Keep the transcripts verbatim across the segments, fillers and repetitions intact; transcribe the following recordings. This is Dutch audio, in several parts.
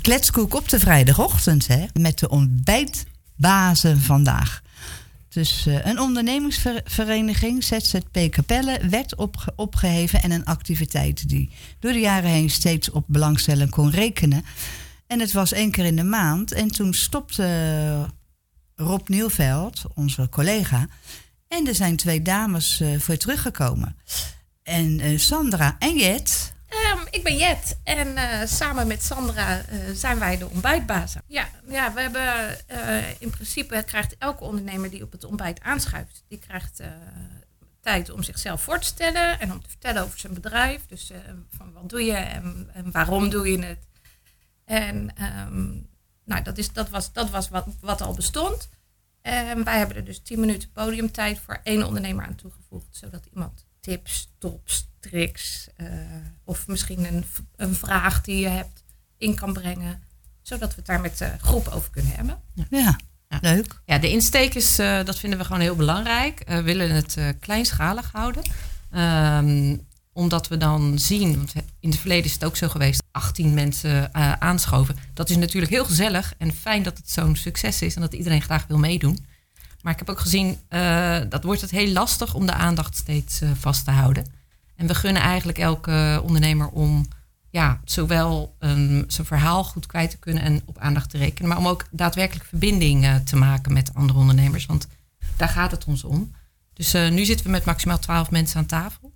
Kletskoek op de vrijdagochtend, hè, met de ontbijtbazen vandaag. Dus uh, een ondernemingsvereniging, Z Z P Capelle, werd opge- opgeheven en een activiteit die door de jaren heen steeds op belangstelling kon rekenen. En het was één keer in de maand en toen stopte Rob Nieuwveld, onze collega, en er zijn twee dames uh, voor teruggekomen. En uh, Sandra en Jet. Um, ik ben Jet en uh, samen met Sandra uh, zijn wij de ontbijtbazen. Ja, ja we hebben uh, in principe krijgt elke ondernemer die op het ontbijt aanschuift, die krijgt uh, tijd om zichzelf voor te stellen en om te vertellen over zijn bedrijf. Dus uh, van wat doe je en, en waarom doe je het. En um, nou, dat, is, dat was, dat was wat, wat al bestond. En wij hebben er dus tien minuten podiumtijd voor één ondernemer aan toegevoegd, zodat iemand tips, tops, tricks uh, of misschien een, een vraag die je hebt in kan brengen, zodat we het daar met de groep over kunnen hebben. Ja, ja. Leuk. Ja, de insteek is, uh, dat vinden we gewoon heel belangrijk. Uh, we willen het uh, kleinschalig houden. Um, omdat we dan zien, want in het verleden is het ook zo geweest, achttien mensen uh, aanschoven. Dat is natuurlijk heel gezellig en fijn dat het zo'n succes is en dat iedereen graag wil meedoen. Maar ik heb ook gezien, uh, dat wordt het heel lastig om de aandacht steeds uh, vast te houden. En we gunnen eigenlijk elke ondernemer om ja, zowel um, zijn verhaal goed kwijt te kunnen en op aandacht te rekenen, maar om ook daadwerkelijk verbinding uh, te maken met andere ondernemers. Want daar gaat het ons om. Dus uh, nu zitten we met maximaal twaalf mensen aan tafel.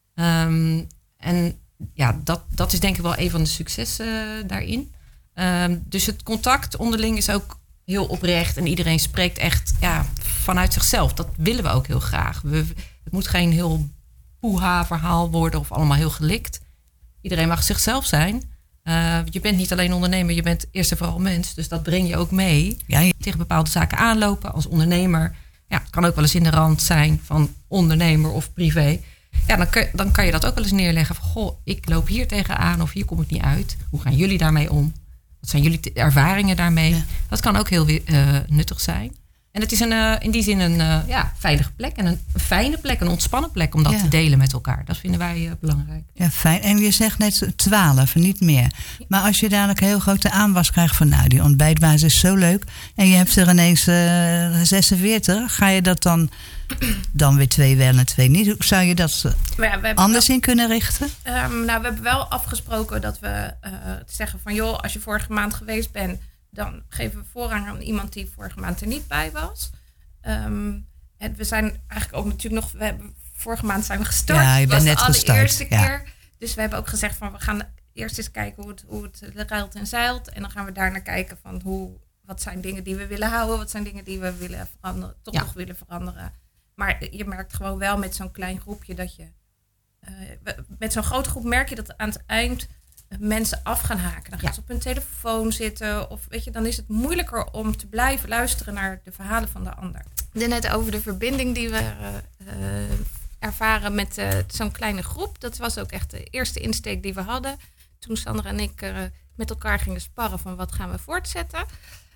Um, en ja, dat, dat is denk ik wel een van de successen uh, daarin. Um, dus het contact onderling is ook heel oprecht en iedereen spreekt echt ja, vanuit zichzelf. Dat willen we ook heel graag. We, het moet geen heel poeha verhaal worden of allemaal heel gelikt. Iedereen mag zichzelf zijn. Uh, je bent niet alleen ondernemer, je bent eerst en vooral mens. Dus dat breng je ook mee. Ja, ja. Tegen bepaalde zaken aanlopen als ondernemer. Ja, het kan ook wel eens in de rand zijn van ondernemer of privé. Ja, dan kun, dan kan je dat ook wel eens neerleggen van goh, ik loop hier tegenaan of hier kom ik niet uit. Hoe gaan jullie daarmee om? Wat zijn jullie te- ervaringen daarmee? Ja. Dat kan ook heel uh, nuttig zijn. En het is een, uh, in die zin een uh, ja, veilige plek en een, een fijne plek, een ontspannen plek om dat ja. te delen met elkaar. Dat vinden wij uh, belangrijk. Ja, fijn. En je zegt net twaalf, niet meer. Maar als je dadelijk een heel grote aanwas krijgt van nou, die ontbijtbaas is zo leuk. En je hebt er ineens uh, zesenveertig, ga je dat dan, dan weer twee wel en twee niet? Hoe zou je dat ja, anders wel, in kunnen richten? Um, nou, we hebben wel afgesproken dat we uh, zeggen van joh, als je vorige maand geweest bent, dan geven we voorrang aan iemand die vorige maand er niet bij was. Um, en we zijn eigenlijk ook natuurlijk nog... We hebben, vorige maand zijn we gestart. Ja, je bent net gestart. Dat was de allereerste ja. keer. Dus we hebben ook gezegd van... we gaan eerst eens kijken hoe het, hoe het ruilt en zeilt. En dan gaan we daarna kijken van... hoe, wat zijn dingen die we willen houden? Wat zijn dingen die we willen veranderen? Toch ja. nog willen veranderen? Maar je merkt gewoon wel met zo'n klein groepje dat je... Uh, met zo'n grote groep merk je dat aan het eind... mensen af gaan haken. Dan gaan ja. ze op hun telefoon zitten. Of weet je, dan is het moeilijker om te blijven luisteren naar de verhalen van de ander. Net over de verbinding die we uh, uh, ervaren met uh, zo'n kleine groep. Dat was ook echt de eerste insteek die we hadden. Toen Sandra en ik uh, met elkaar gingen sparren van wat gaan we voortzetten.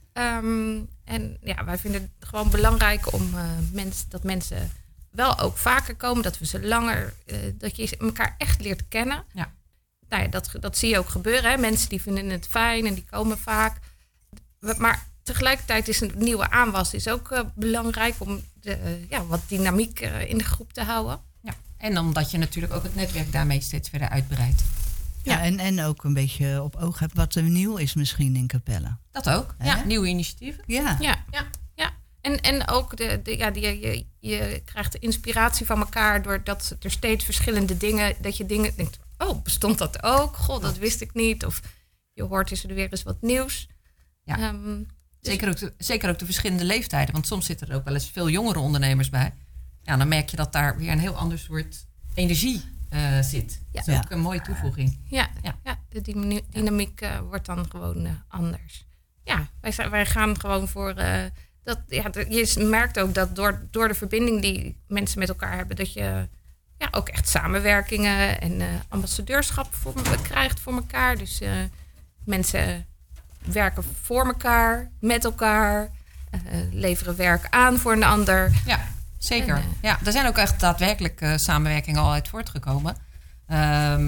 Um, en ja, wij vinden het gewoon belangrijk om uh, mens, dat mensen wel ook vaker komen. Dat we ze langer, uh, dat je elkaar echt leert kennen. Ja. Nou ja, dat, dat zie je ook gebeuren. Hè? Mensen die vinden het fijn en die komen vaak. Maar tegelijkertijd is een nieuwe aanwas is ook uh, belangrijk om de, uh, ja, wat dynamiek uh, in de groep te houden. Ja. En omdat je natuurlijk ook het netwerk daarmee steeds verder uitbreidt. Ja, ja en, en ook een beetje op oog hebt wat er nieuw is misschien in Capelle. Dat ook, He? ja. Nieuwe initiatieven. Ja, ja, ja, ja. En, en ook de, de, ja, die, je, je krijgt de inspiratie van elkaar doordat er steeds verschillende dingen, dat je dingen denkt, oh, bestond dat ook? God, dat wist ik niet. Of je hoort is er weer eens wat nieuws. Ja. Um, dus zeker, ook de, zeker ook de verschillende leeftijden. Want soms zitten er ook wel eens veel jongere ondernemers bij. Ja, dan merk je dat daar weer een heel ander soort energie uh, zit. Ja. Dat is ook ja. een mooie toevoeging. Ja, ja. ja de dynamiek uh, wordt dan gewoon uh, anders. Ja, wij, wij gaan gewoon voor... Uh, dat, ja, je merkt ook dat door, door de verbinding die mensen met elkaar hebben... dat je ja, ook echt samenwerkingen en uh, ambassadeurschap voor, krijgt voor elkaar. Dus uh, mensen werken voor elkaar, met elkaar... Uh, leveren werk aan voor een ander. Ja, zeker. En, uh, ja, er zijn ook echt daadwerkelijk uh, samenwerkingen al uit voortgekomen. Um,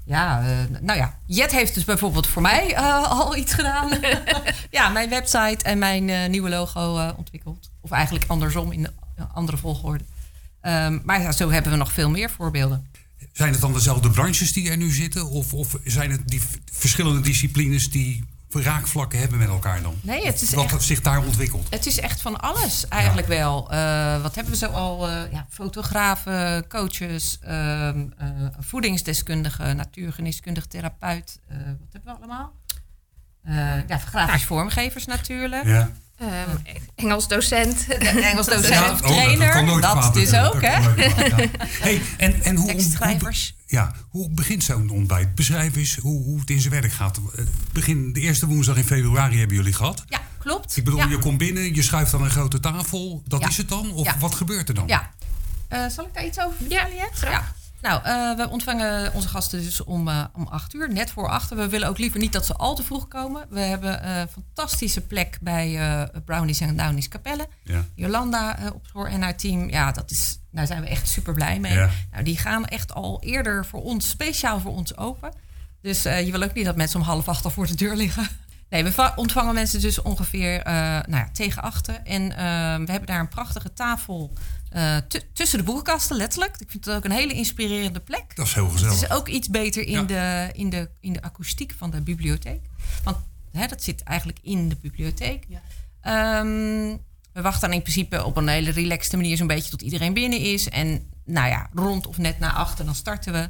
Ja, uh, nou ja, Jet heeft dus bijvoorbeeld voor mij uh, al iets gedaan. Ja, mijn website en mijn uh, nieuwe logo uh, ontwikkeld. Of eigenlijk andersom in de uh, andere volgorde. Um, maar ja, zo hebben we nog veel meer voorbeelden. Zijn het dan dezelfde branches die er nu zitten? Of, of zijn het die f- verschillende disciplines die raakvlakken hebben met elkaar dan? Nee, het is wat echt, zich daar ontwikkelt? Het is echt van alles eigenlijk ja. wel. Uh, wat hebben we zo al? Uh, ja, fotografen, coaches, uh, uh, voedingsdeskundigen, natuurgeneeskundig therapeut. Uh, wat hebben we allemaal? Uh, ja, grafisch ja. vormgevers natuurlijk. Ja. Um, Engels docent. Engels docent ja, of trainer. Oh, dat dat dus ook, hè? Ja. Hey, en, en hoe, tekstschrijvers. Hoe, ja, hoe begint zo'n ontbijt? Beschrijf eens hoe, hoe het in zijn werk gaat. Begin, de eerste woensdag in februari hebben jullie gehad. Ja, klopt. Ik bedoel, ja. je komt binnen, je schuift aan een grote tafel. Dat ja. is het dan? Of ja. wat gebeurt er dan? Ja. Uh, zal ik daar iets over vertellen? Ja, graag. Nou, uh, we ontvangen onze gasten dus om, uh, om acht uur, net voor acht. We willen ook liever niet dat ze al te vroeg komen. We hebben een fantastische plek bij uh, Brownies en Downies Capelle. Ja. Jolanda uh, op school en haar team. Ja, dat is, daar zijn we echt super blij mee. Ja. Nou, die gaan echt al eerder voor ons, speciaal voor ons open. Dus uh, je wil ook niet dat mensen om half acht al voor de deur liggen. Nee, we va- ontvangen mensen dus ongeveer uh, nou ja, tegen achten. En uh, we hebben daar een prachtige tafel uh, t- tussen de boekenkasten, letterlijk. Ik vind het ook een hele inspirerende plek. Dat is heel gezellig. Het is ook iets beter in, ja. de, in, de, in de akoestiek van de bibliotheek. Want hè, dat zit eigenlijk in de bibliotheek. Ja. Um, we wachten dan in principe op een hele relaxte manier zo'n beetje tot iedereen binnen is. En nou ja, rond of net na achter, dan starten we.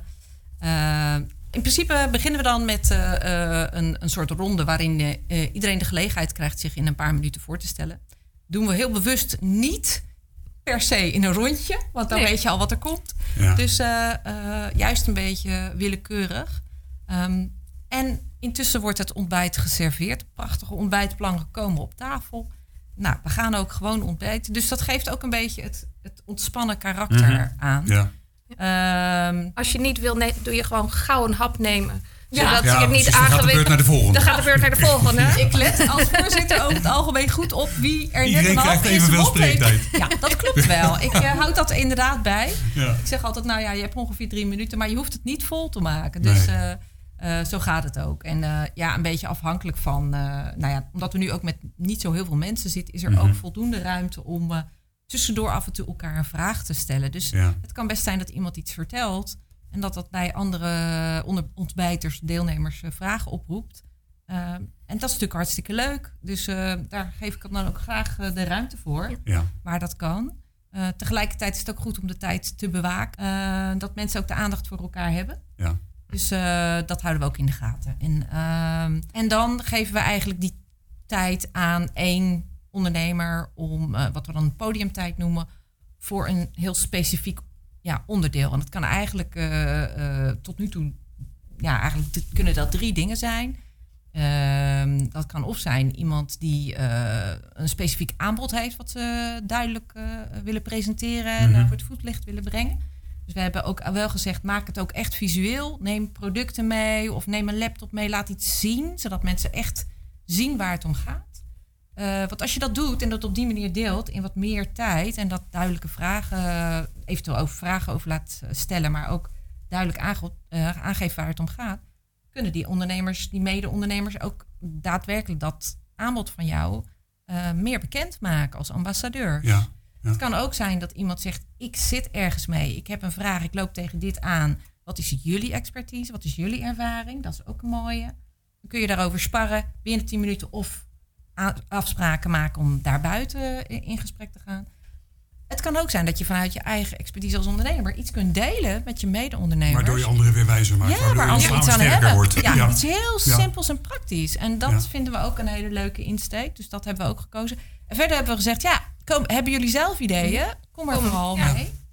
Uh, In principe beginnen we dan met uh, uh, een, een soort ronde waarin uh, iedereen de gelegenheid krijgt zich in een paar minuten voor te stellen. Doen we heel bewust niet per se in een rondje, want dan nee. weet je al wat er komt. Ja. Dus uh, uh, juist een beetje willekeurig. Um, en intussen wordt het ontbijt geserveerd. Prachtige ontbijtplanken komen op tafel. Nou, we gaan ook gewoon ontbijten. Dus dat geeft ook een beetje het, het ontspannen karakter mm-hmm. aan. Ja. Um, Als je niet wil, ne- doe je gewoon gauw een hap nemen. Zodat ja, je niet dus dan gaat de beurt naar de volgende. Dan gaat de beurt naar de volgende. Ik let als voorzitter over het algemeen goed op wie er Iedereen net een half krijgt evenveel spreektijd. Ja, dat klopt wel. Ik uh, houd dat inderdaad bij. Ja. Ik zeg altijd, nou ja, je hebt ongeveer drie minuten, maar je hoeft het niet vol te maken. Dus nee. uh, uh, zo gaat het ook. En uh, ja, een beetje afhankelijk van, uh, nou ja, omdat we nu ook met niet zo heel veel mensen zitten, is er mm-hmm. ook voldoende ruimte om uh, tussendoor af en toe elkaar een vraag te stellen. Dus ja. het kan best zijn dat iemand iets vertelt en dat dat bij andere onder, ontbijters, deelnemers uh, vragen oproept. Uh, en dat is natuurlijk hartstikke leuk. Dus uh, daar geef ik dan ook graag uh, de ruimte voor, ja. waar dat kan. Uh, tegelijkertijd is het ook goed om de tijd te bewaken. Uh, dat mensen ook de aandacht voor elkaar hebben. Ja. Dus uh, dat houden we ook in de gaten. En, uh, en dan geven we eigenlijk die tijd aan één ondernemer om uh, wat we dan een podiumtijd noemen voor een heel specifiek ja, onderdeel. En dat kan eigenlijk uh, uh, tot nu toe, ja, eigenlijk d- kunnen dat drie dingen zijn. Uh, dat kan of zijn iemand die uh, een specifiek aanbod heeft wat ze duidelijk uh, willen presenteren en mm-hmm. uh, voor het voetlicht willen brengen. Dus we hebben ook wel gezegd, maak het ook echt visueel. Neem producten mee of neem een laptop mee, laat iets zien, zodat mensen echt zien waar het om gaat. Uh, want als je dat doet en dat op die manier deelt in wat meer tijd en dat duidelijke vragen, uh, eventueel over vragen over laat stellen, maar ook duidelijk aange- uh, aangeven waar het om gaat, kunnen die ondernemers, die mede-ondernemers ook daadwerkelijk dat aanbod van jou uh, meer bekend maken als ambassadeur. Ja, ja. Het kan ook zijn dat iemand zegt, ik zit ergens mee, ik heb een vraag, ik loop tegen dit aan. Wat is jullie expertise? Wat is jullie ervaring? Dat is ook een mooie. Dan kun je daarover sparren binnen tien minuten of afspraken maken om daar buiten in gesprek te gaan. Het kan ook zijn dat je vanuit je eigen expertise als ondernemer iets kunt delen met je mede-ondernemers. Waardoor je anderen weer wijzer maakt. Ja, waar anderen iets aan hebben. Wordt. Ja, ja, iets heel ja. simpels en praktisch. En dat ja. vinden we ook een hele leuke insteek. Dus dat hebben we ook gekozen. En verder hebben we gezegd, ja, kom, hebben jullie zelf ideeën? Kom er vooral ja. mee.